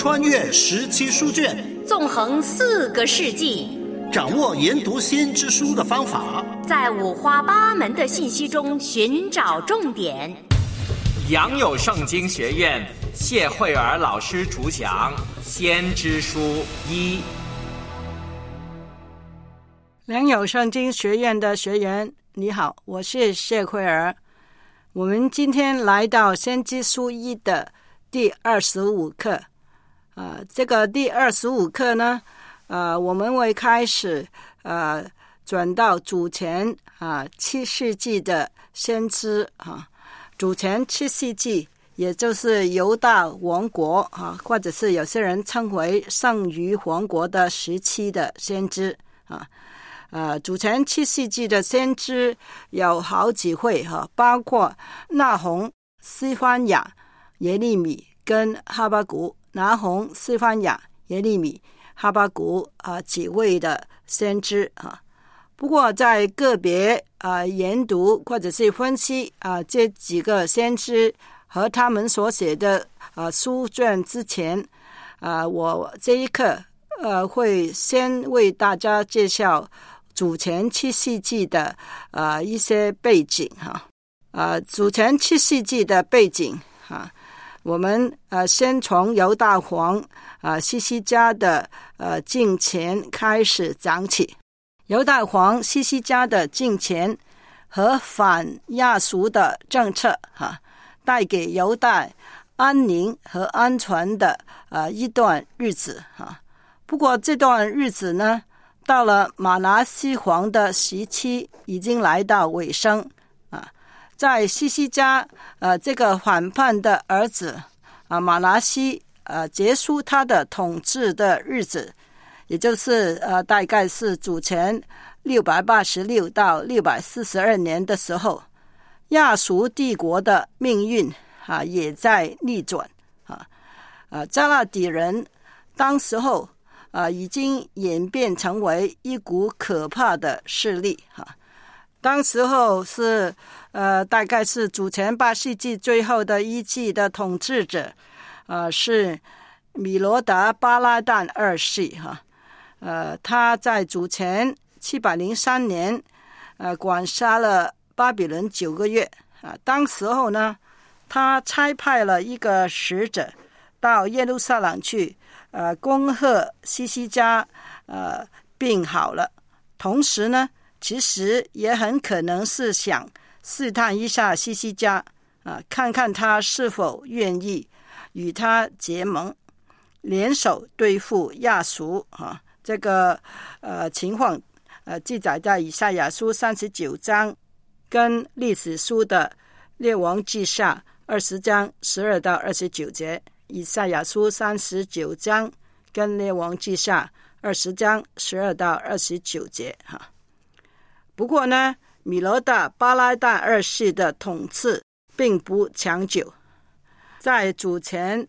穿越17书卷， 纵横4个世纪， 掌握研读先知书的方法， 在五花八门的信息中寻找重点。 良友圣经学院谢慧儿老师主讲《先知书1》。 良友圣经学院的学员你好，我是谢慧儿。我们今天来到《先知书1》的第25课。这个第25课呢，我们会开始转到主前7世纪的先知主前7世纪，也就是犹大王国或者是有些人称为剩余王国的时期的先知主前7世纪的先知有好几位包括那鸿、西番雅、耶利米跟哈巴谷。拿鸿、西番雅、耶利米、哈巴谷几位的先知不过在个别研读或者是分析这几个先知和他们所写的书卷之前我这一课会先为大家介绍主前7世纪的一些背景主前7世纪的背景我们先从犹大王西西家的敬虔开始讲起。犹大王西西家的敬虔和反亚述的政策带给犹大安宁和安全的一段日子不过这段日子呢，到了马拿西王的时期已经来到尾声在西西家这个反叛的儿子马拿西结束他的统治的日子，也就是大概是主前686到642年的时候，亚述帝国的命运也在逆转加勒底人当时候已经演变成为一股可怕的势力当时候是大概是主前8世纪最后的一季的统治者是米罗达巴拉旦2世他在主前703年管辖了巴比伦9个月当时候呢，他差派了一个使者到耶路撒冷去恭贺西西家病好了，同时呢其实也很可能是想试探一下西西家看看他是否愿意与他结盟，联手对付亚述这个情况记载在以赛亚书39章跟历史书的列王记下20章12到29节，以赛亚书39章跟列王记下20章12到29节不过呢，米罗达巴拉旦2世的统治并不长久。在主前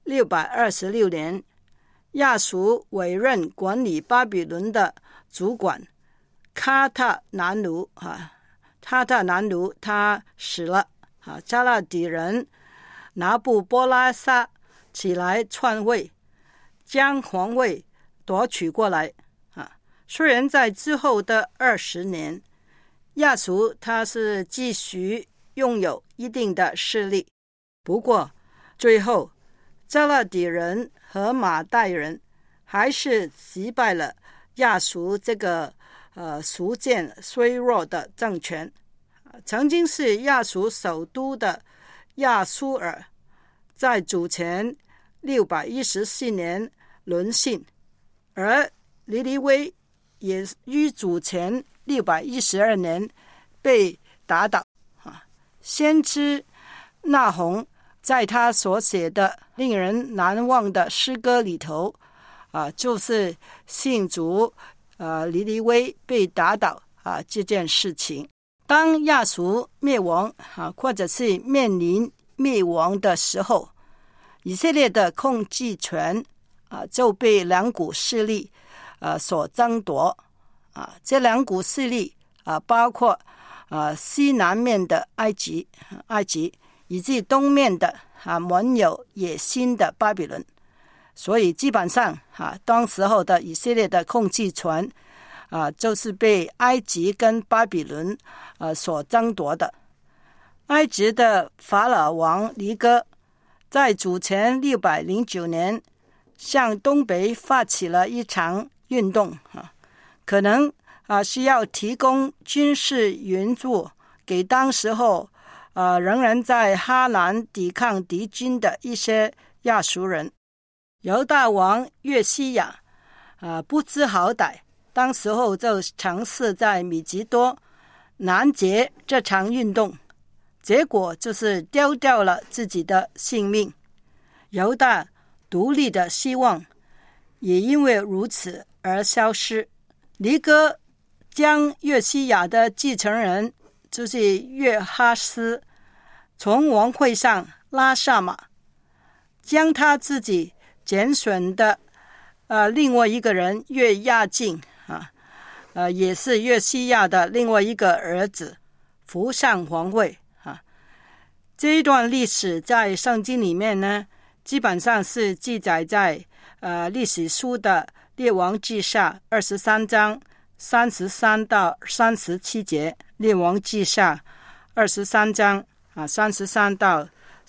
626年，亚述委任管理巴比伦的主管卡特南奴他死了加勒底人拿布波拉撒起来篡位，将皇位夺取过来虽然在之后的20年，亚述他是继续拥有一定的势力，不过最后加勒底人和马代人还是击败了亚述这个逐渐衰弱的政权曾经是亚述首都的亚苏尔在主前614年沦陷，而尼尼微也于主前612年被打倒先知那鸿在他所写的令人难忘的诗歌里头就是信主尼尼微被打倒这件事情。当亚述灭亡或者是面临灭亡的时候，以色列的控制权就被两股势力所争夺这两股势力包括西南面的埃及以及东面的满有野心的巴比伦。 所以基本上当时候的以色列的控制权就是被埃及跟巴比伦所争夺的。埃及的法老王尼哥在主前609年向东北发起了一场运动可能需要提供军事援助给当时候仍然在哈南抵抗敌军的一些亚述人。犹大王约西亚不知好歹，当时候就尝试在米吉多拦截这场运动，结果就是丢掉了自己的性命。犹大独立的希望也因为如此而消失。尼哥将约西亚的继承人就是约哈斯从王位上拉下马，将他自己拣选的另外一个人约亚敬也是约西亚的另外一个儿子扶上皇位这一段历史在圣经里面呢，基本上是记载在历史书的列王记下23章33到37节，列王记下23章33到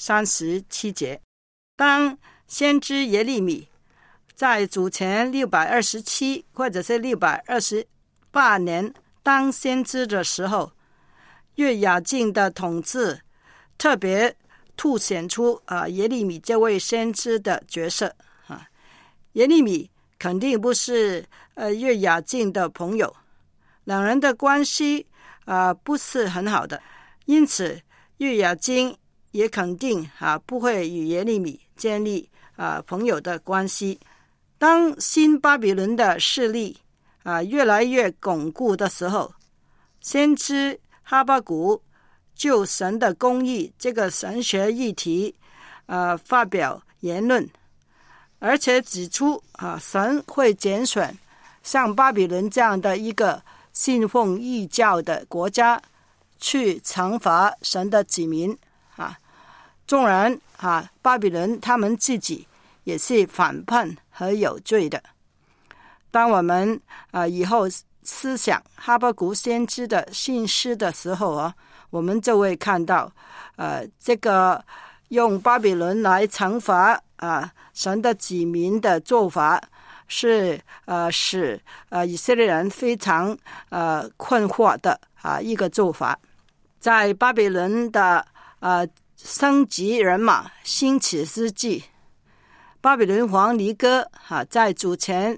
37节。当先知耶利米在主前627或者是628年当先知的时候，约雅敬的统治特别凸显出耶利米这位先知的角色耶利米肯定不是约雅敬的朋友，两人的关系不是很好的，因此约雅敬也肯定不会与耶利米建立朋友的关系。当新巴比伦的势力越来越巩固的时候，先知哈巴谷就神的公义这个神学议题发表言论，而且指出神会拣选像巴比伦这样的一个信奉异教的国家去惩罚神的子民纵然巴比伦他们自己也是反叛和有罪的。当我们以后思想哈巴谷先知的信息的时候我们就会看到这个用巴比伦来惩罚神的子民的做法是使以色列人非常困惑的一个做法。在巴比伦的升级人马兴起之际，巴比伦王尼哥在主前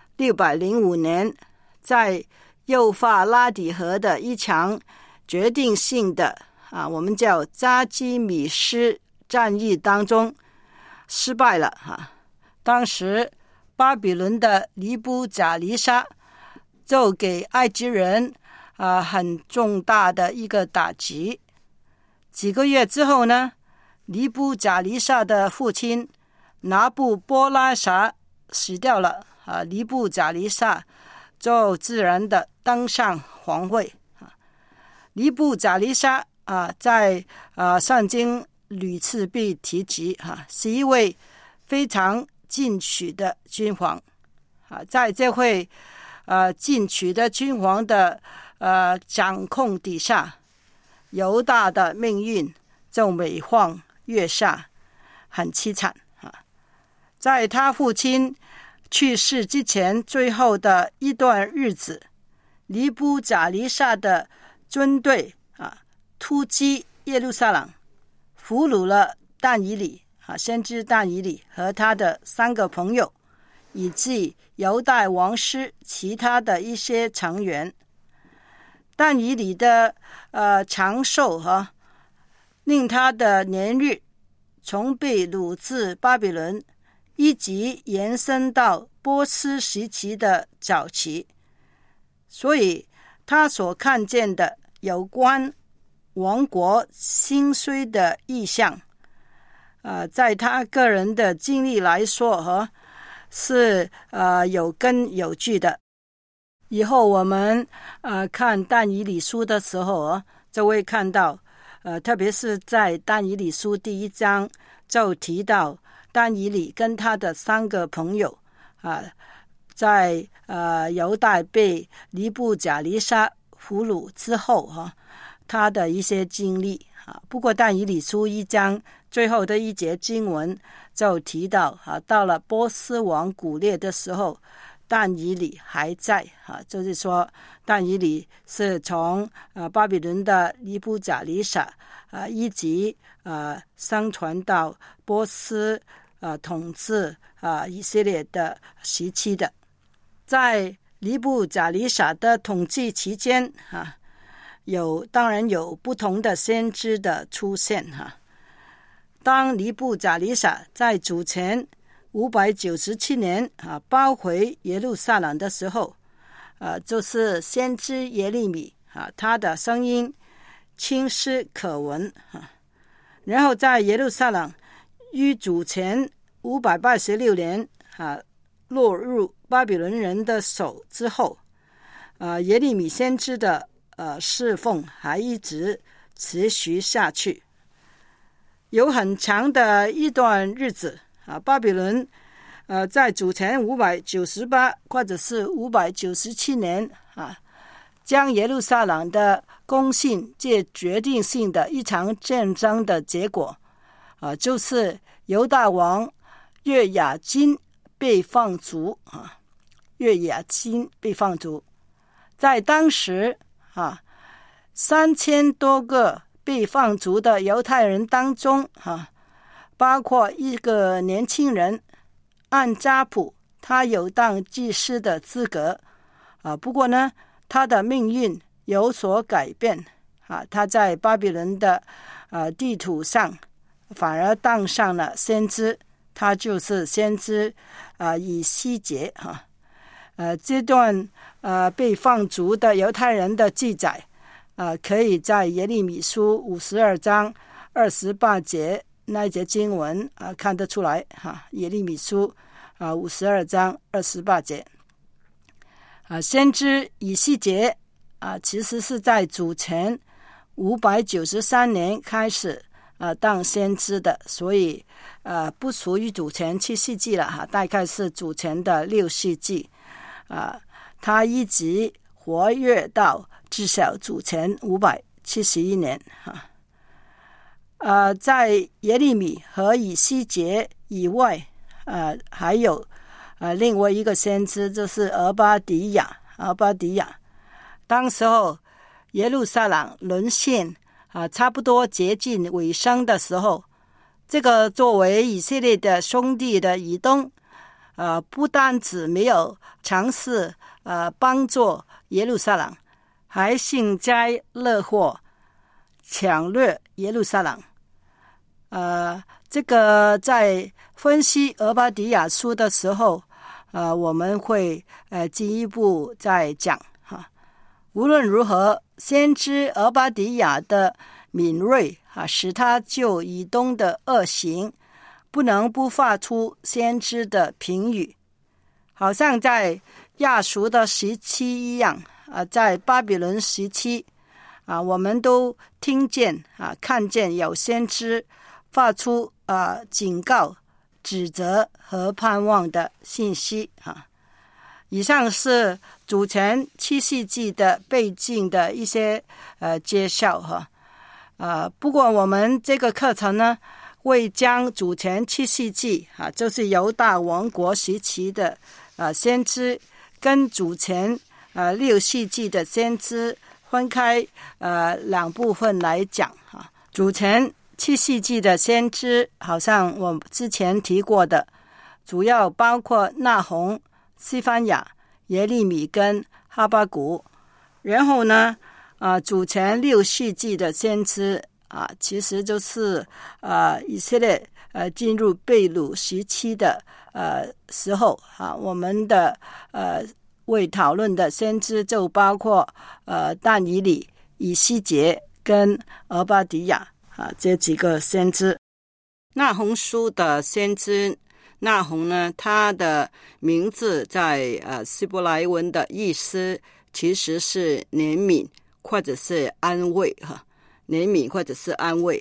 605年在幼发拉底河的一场决定性的我们叫扎基米斯战役当中失败了当时巴比伦的尼布甲尼撒就给埃及人很重大的一个打击。几个月之后呢，尼布甲尼撒的父亲拿布波拉撒死掉了尼布甲尼撒就自然的登上皇位尼布甲尼撒在圣经屡次被提及是一位非常进取的君王在这位进取的君王的掌控底下，犹大的命运就每况愈下，很凄惨在他父亲去世之前最后的一段日子，尼布甲尼撒的军队突击耶路撒冷，俘虏了但以理先知但以理和他的3个朋友，以及犹大王室其他的一些成员。但以理的长寿令他的年日从被掳至巴比伦一直延伸到波斯时期的早期，所以他所看见的有关王国兴衰的意象在他个人的经历来说是有根有据的。以后我们看但以理书的时候就会看到特别是在但以理书第1章就提到但以理跟他的3个朋友在犹大被尼布甲尼撒俘虏之后他的一些经历不过但以理书1章最后的一节经文就提到到了波斯王古列的时候，但以理还在就是说但以理是从巴比伦的尼布甲尼撒一直上传到波斯统治以色列的时期的。在尼布甲尼撒的统治期间当然有不同的先知的出现当尼布甲尼撒在主前597年包回耶路撒冷的时候就是先知耶利米他的声音清晰可闻然后在耶路撒冷于主前586年落入巴比伦人的手之后耶利米先知的侍奉还一直持续下去，有很长的一段日子巴比伦在主前598或者是597年将耶路撒冷的攻陷这决定性的一场战争的结果就是犹大王约雅斤被放逐约雅斤被放逐。在当时3000多个被放逐的犹太人当中包括一个年轻人按扎普，他有当祭司的资格不过呢他的命运有所改变他在巴比伦的地图上反而当上了先知，他就是先知以西结这段被放逐的犹太人的记载可以在耶利米书52章28节那一节经文看得出来耶利米书52章28节先知以西结其实是在主前593年开始当先知的，所以不属于主前7世纪了大概是主前的6世纪他一直活跃到至少主前571年在耶利米和以西结以外还有另外一个先知就是俄巴底亚当时候耶路撒冷沦陷差不多接近尾声的时候，这个作为以色列的兄弟的以东不单只没有尝试帮助耶路撒冷，还幸灾乐祸抢掠耶路撒冷这个在分析俄巴底亚书的时候我们会进一步再讲无论如何，先知俄巴底亚的敏锐使他就以东的恶行不能不发出先知的评语，好像在亚述的时期一样在巴比伦时期我们都听见看见有先知发出警告、指责和盼望的信息以上是主前7世纪的背景的一些介绍不过我们这个课程呢会将主前7世纪就是犹大王国时期的先知跟主前6世纪的先知分开两部分来讲主前7世纪的先知好像我之前提过的主要包括那鸿、西番雅、耶利米跟哈巴谷。然后呢主前6世纪的先知其实就是以色列进入被掳时期的时候我们的为讨论的先知就包括但以理、以西结跟俄巴底亚这几个先知。那鸿书的先知那鸿呢，他的名字在希伯来文的意思其实是怜悯或者是安慰怜悯或者是安慰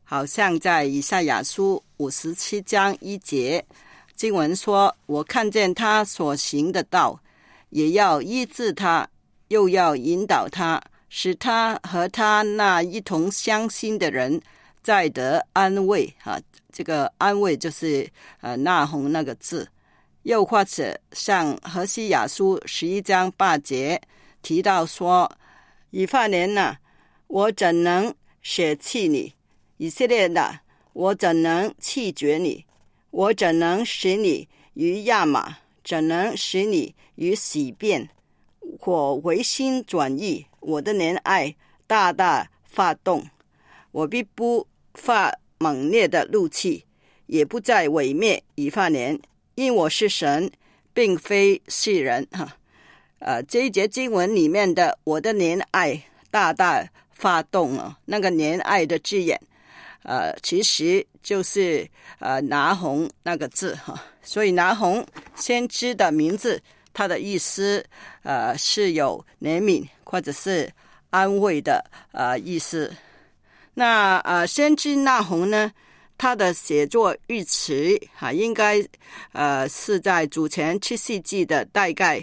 好像在以赛亚书57章1节经文说，我看见他所行的道，也要医治他，又要引导他，使他和他那一同相信的人再得安慰。这个安慰就是那鸿那个字。又或者像何西亚书11章8节提到说，以法莲哪，我怎能舍弃你？以色列哪，我怎能弃绝你？我怎能使你于亚玛？怎能使你于洗变？我回心转意，我的怜爱大大发动，我必不发猛烈的怒气，也不再毁灭以法莲，因我是神，并非是人。这一节经文里面的我的怜爱大大发动那个怜爱的字眼其实就是拿鸿那个字所以拿鸿先知的名字，他的意思是有怜悯或者是安慰的意思。那先知拿鸿呢，他的写作日期应该是在主前7世纪的大概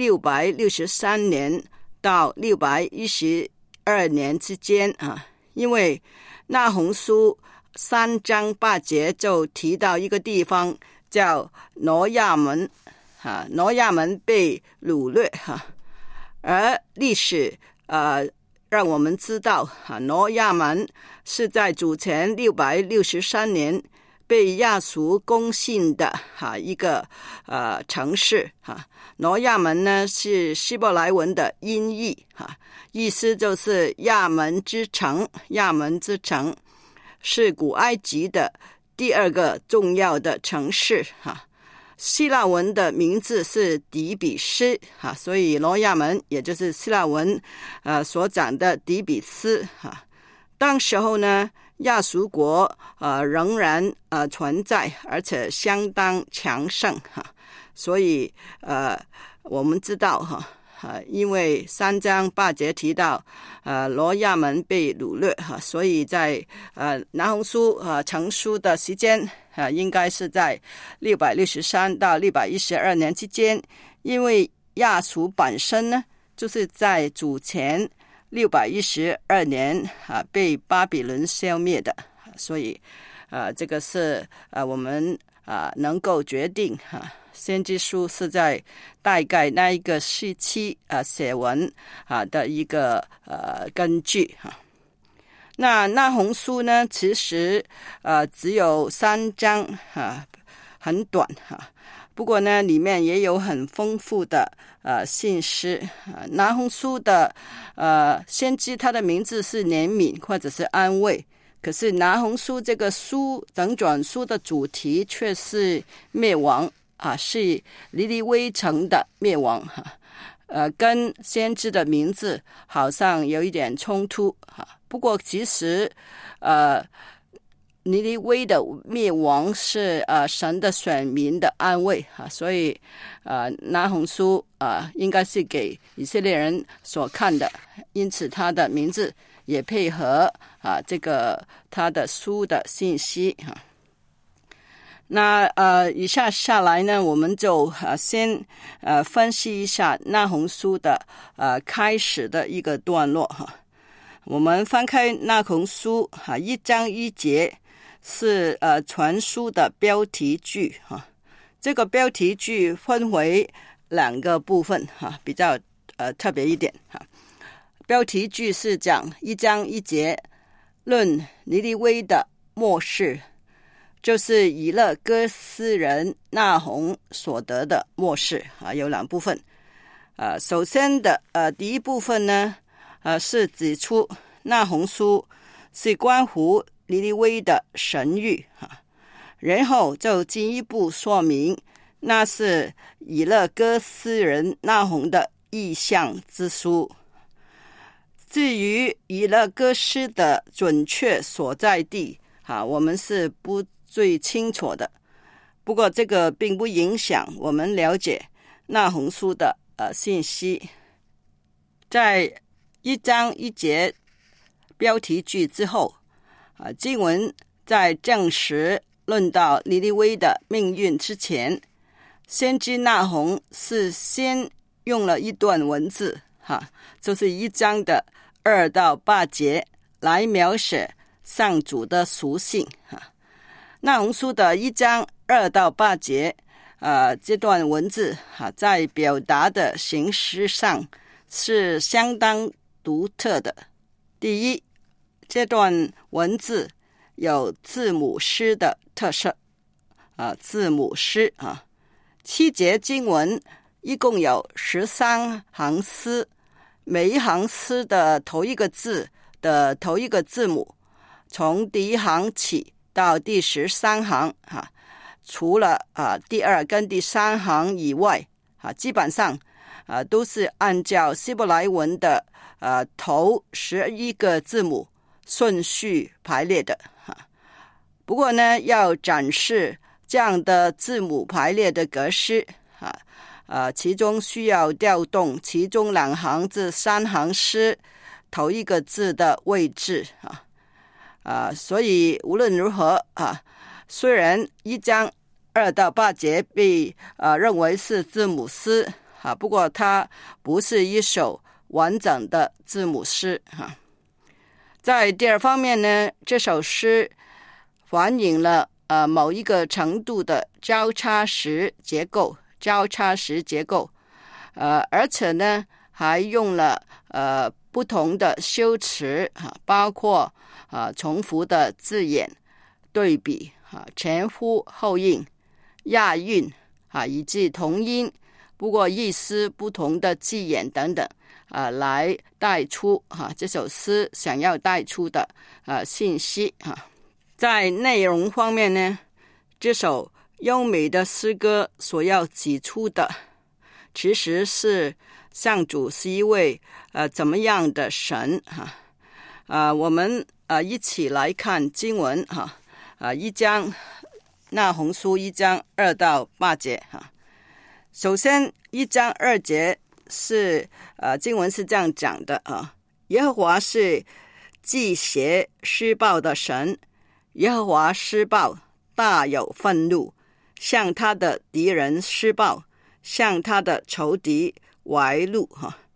663年到612年之间因为那鸿书3章8节就提到一个地方叫挪亚门挪亚门被掳掠而历史让我们知道挪亚门是在主前663年被亚述攻陷的一个城市挪亚门呢是希伯来文的音译意思就是亚门之城。亚门之城是古埃及的第二个重要的城市希腊文的名字是底比斯所以挪亚门也就是希腊文所讲的底比斯当时候呢，亚述国仍然存在，而且相当强盛所以我们知道因为3章8节提到挪亚门被掳掠所以在拿鸿书成书的时间应该是在663到612年之间，因为亚述本身呢就是在主前612年被巴比伦消灭的，所以这个是我们能够决定先知书是在大概那一个时期写文的一个根据那拿鸿书呢其实只有3章很短不过呢里面也有很丰富的信息拿鸿书的先知他的名字是怜悯或者是安慰，可是拿鸿书这个书整卷书的主题却是灭亡是尼尼微城的灭亡跟先知的名字好像有一点冲突不过其实尼尼微的灭亡是神的选民的安慰所以拿鸿书应该是给以色列人所看的，因此他的名字也配合这个他的书的信息那以下来呢，我们就先分析一下拿鸿书的开始的一个段落我们翻开拿鸿书1章1节是全书的标题句这个标题句分为2个部分比较特别一点标题句是讲1章1节论尼尼微的末世，就是以勒哥斯人拿鸿所得的末世有2部分首先的第一部分呢是指出拿鸿书是关乎尼尼微的神谕然后就进一步说明那是以勒哥斯人拿鸿的意象之书。至于以勒哥斯的准确所在地我们是不最清楚的，不过这个并不影响我们了解拿鸿书的信息。在1章1节标题句之后经文在证实论到尼尼微的命运之前，先知那鸿是先用了一段文字，就是1章的2到8节来描写上主的属性。那鸿书的1章2到8节这段文字在表达的形式上是相当独特的。第一，这段文字有字母诗的特色，字母诗7节经文一共有13行诗，每一行诗的头一个字的头一个字母，从第一行起到第13行除了第2跟第3行以外基本上都是按照希伯来文的头11个字母顺序排列的。不过呢，要展示这样的字母排列的格式其中需要调动其中2行至3行诗头一个字的位置所以无论如何虽然1章2到8节被认为是字母诗不过它不是一首完整的字母诗在第二方面呢，这首诗反映了某一个程度的交叉式结构，而且呢还用了不同的修辞包括重复的字眼、对比前呼后应、押韵以及同音，不过意思不同的字眼等等来带出这首诗想要带出的信息在内容方面呢，这首优美的诗歌所要指出的其实是上主是一位怎么样的神我们一起来看经文1章那鸿书1章2到8节首先1章2节是经文是这样讲的耶和华是忌邪施暴的神，耶和华施暴大有愤怒，向他的敌人施暴，向他的仇敌怀怒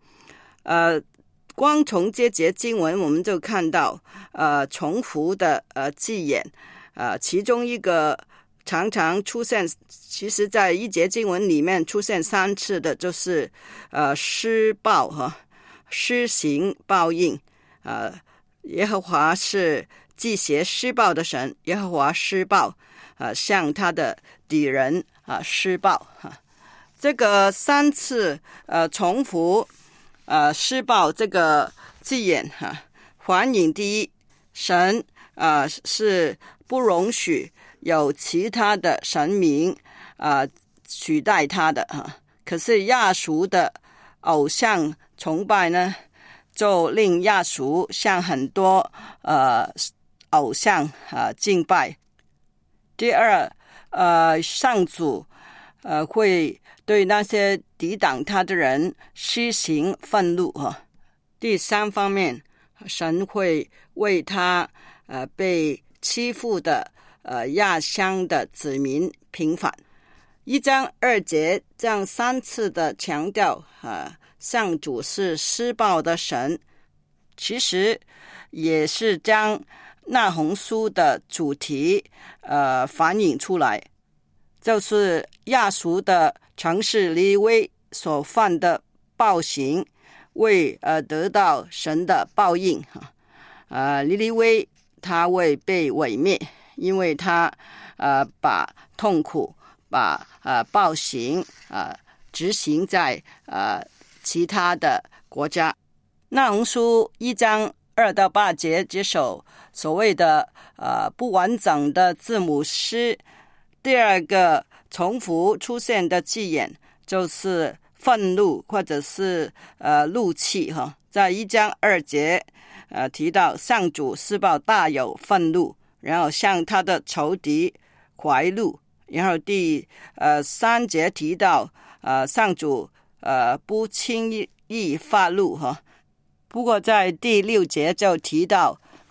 光从这节经文我们就看到重复的字眼其中一个常常出现，其实在一节经文里面出现3次的就是施暴施行报应耶和华是忌邪施暴的神，耶和华施暴向他的敌人施暴这个3次重复施暴这个字眼反映第一，神是不容许有其他的神明取代他的可是亚述的偶像崇拜呢，就令亚述向很多偶像敬拜。第二上主会对那些抵挡他的人施行愤怒第三方面，神会为他被欺负的亚乡的子民平反。1章2节这样3次的强调上主是施暴的神，其实也是将那鸿书的主题反映出来，就是亚述的城市尼尼微所犯的暴行为得到神的报应尼尼微他会被毁灭，因为他把痛苦把暴行执行在其他的国家。那鸿书1章2到8节这首所谓的不完整的字母诗，第二个重复出现的字眼就是愤怒或者是怒气在1章2节提到上主施暴大有愤怒，然后向他的仇敌怀怒，然后第3节提到上主不轻易发怒不过在第6节就提到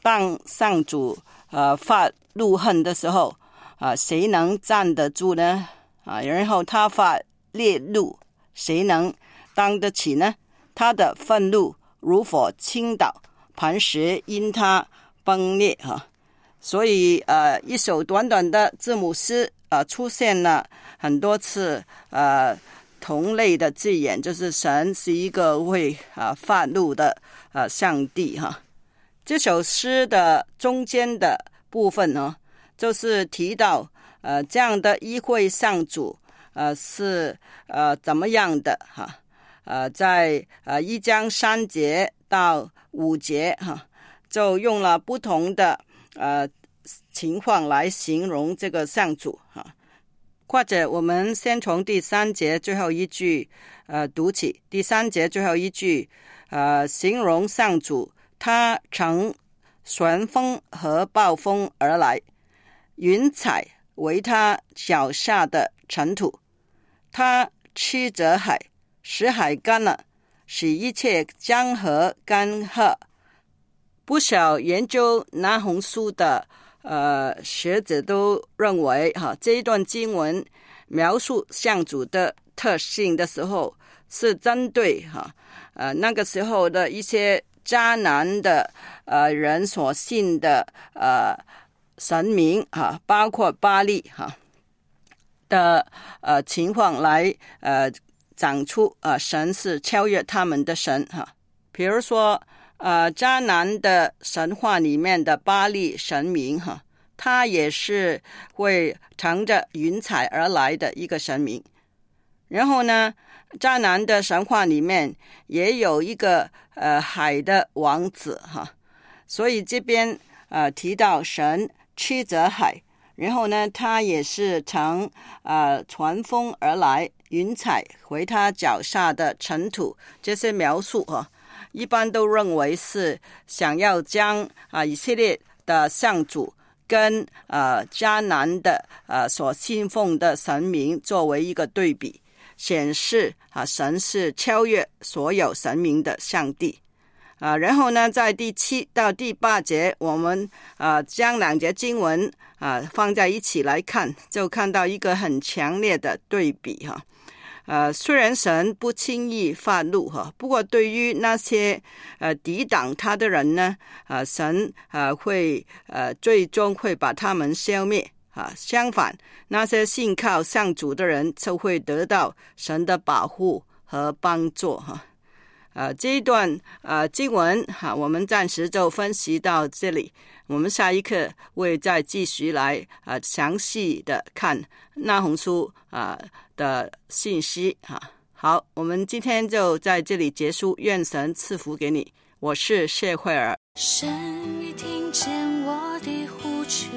当上主发怒恨的时候谁能站得住呢？然后他发烈怒，谁能当得起呢？他的愤怒如火倾倒，磐石因他崩裂所以一首短短的字母诗出现了很多次同类的字眼，就是神是一个会发怒的上帝这首诗的中间的部分就是提到这样的一位上主是怎么样的在1章3节到5节就用了不同的情况来形容这个上主或者我们先从第3节最后一句读起。第3节最后一句形容上主，他乘旋风和暴风而来，云彩为他脚下的尘土，他斥责海，使海干了，使一切江河干涸。不少研究拿红书的学者都认为这一段经文描述上主的特性的时候，是针对那个时候的一些渣男的人所信的神明包括巴力的情况来讲出神是超越他们的神比如说渣男的神话里面的巴力神明他也是会乘着云彩而来的一个神明。然后呢，渣男的神话里面也有一个海的王子所以这边提到神斥责海，然后呢他也是乘传风而来，云彩为他脚下的尘土。这些描述一般都认为是想要将以色列的上主跟迦南的所信奉的神明作为一个对比，显示神是超越所有神明的上帝然后呢在第7到第8节我们将2节经文放在一起来看，就看到一个很强烈的对比虽然神不轻易发怒不过对于那些抵挡他的人呢神会最终会把他们消灭相反，那些信靠上主的人就会得到神的保护和帮助这一段经文我们暂时就分析到这里，我们下一课会再继续来详细的看那红书的信息好，我们今天就在这里结束，愿神赐福给你。我是谢慧儿。 神已听见我的呼求，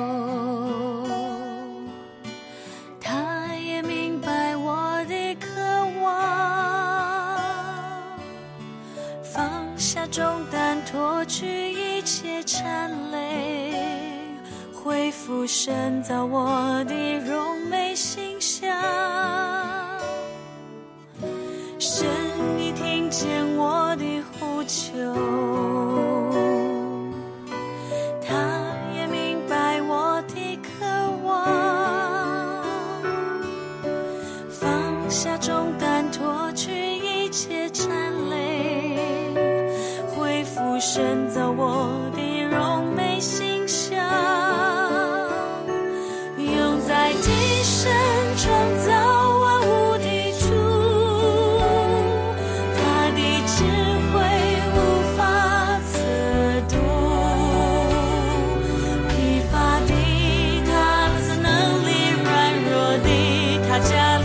他也明白我的渴望，放下重担，脱去一切缠累，恢复神造我的荣美形象。神已听见我的呼求，他也明白我的渴望，放下重担，脱去一切缠累，恢复神造我的荣美形象，用在地神创造万物的主，他的智慧无法测度，疲乏的他赐能力，软弱的他加